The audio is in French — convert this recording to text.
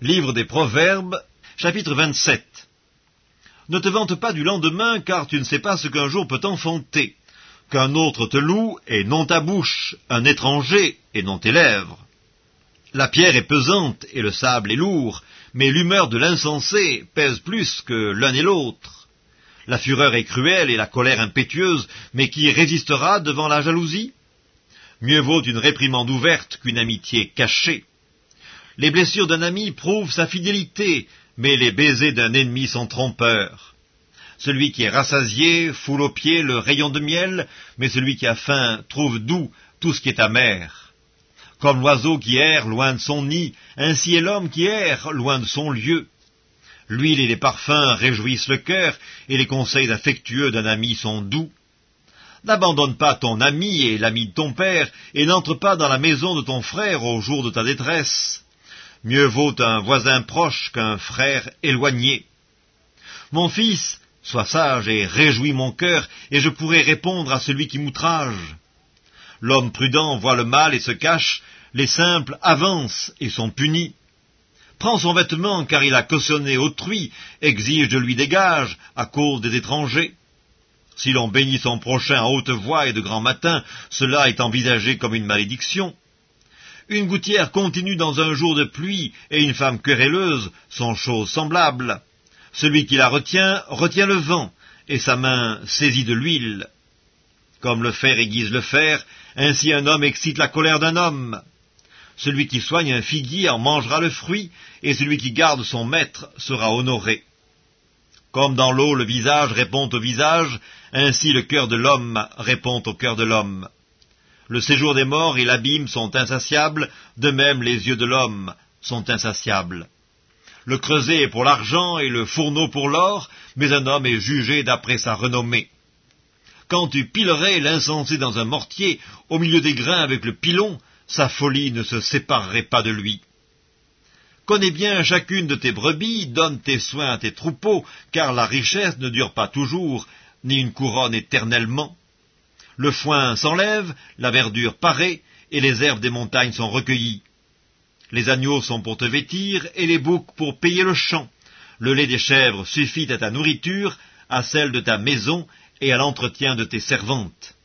Livre des Proverbes, chapitre 27. Ne te vante pas du lendemain, car tu ne sais pas ce qu'un jour peut enfanter. Qu'un autre te loue, et non ta bouche, un étranger, et non tes lèvres. La pierre est pesante, et le sable est lourd, mais l'humeur de l'insensé pèse plus que l'un et l'autre. La fureur est cruelle, et la colère impétueuse, mais qui résistera devant la jalousie? Mieux vaut une réprimande ouverte qu'une amitié cachée. Les blessures d'un ami prouvent sa fidélité, mais les baisers d'un ennemi sont trompeurs. Celui qui est rassasié foule aux pieds le rayon de miel, mais celui qui a faim trouve doux tout ce qui est amer. Comme l'oiseau qui erre loin de son nid, ainsi est l'homme qui erre loin de son lieu. L'huile et les parfums réjouissent le cœur, et les conseils affectueux d'un ami sont doux. N'abandonne pas ton ami et l'ami de ton père, et n'entre pas dans la maison de ton frère au jour de ta détresse. Mieux vaut un voisin proche qu'un frère éloigné. Mon fils, sois sage et réjouis mon cœur, et je pourrai répondre à celui qui m'outrage. L'homme prudent voit le mal et se cache, les simples avancent et sont punis. Prends son vêtement, car il a cautionné autrui, exige de lui des gages à cause des étrangers. Si l'on bénit son prochain à haute voix et de grand matin, cela est envisagé comme une malédiction. Une gouttière continue dans un jour de pluie et une femme querelleuse sont choses semblables. Celui qui la retient, retient le vent, et sa main saisit de l'huile. Comme le fer aiguise le fer, ainsi un homme excite la colère d'un homme. Celui qui soigne un figuier en mangera le fruit, et celui qui garde son maître sera honoré. Comme dans l'eau le visage répond au visage, ainsi le cœur de l'homme répond au cœur de l'homme. Le séjour des morts et l'abîme sont insatiables, de même les yeux de l'homme sont insatiables. Le creuset est pour l'argent et le fourneau pour l'or, mais un homme est jugé d'après sa renommée. Quand tu pilerais l'insensé dans un mortier, au milieu des grains avec le pilon, sa folie ne se séparerait pas de lui. Connais bien chacune de tes brebis, donne tes soins à tes troupeaux, car la richesse ne dure pas toujours, ni une couronne éternellement. Le foin s'enlève, la verdure paraît, et les herbes des montagnes sont recueillies. Les agneaux sont pour te vêtir, et les boucs pour payer le champ. Le lait des chèvres suffit à ta nourriture, à celle de ta maison, et à l'entretien de tes servantes.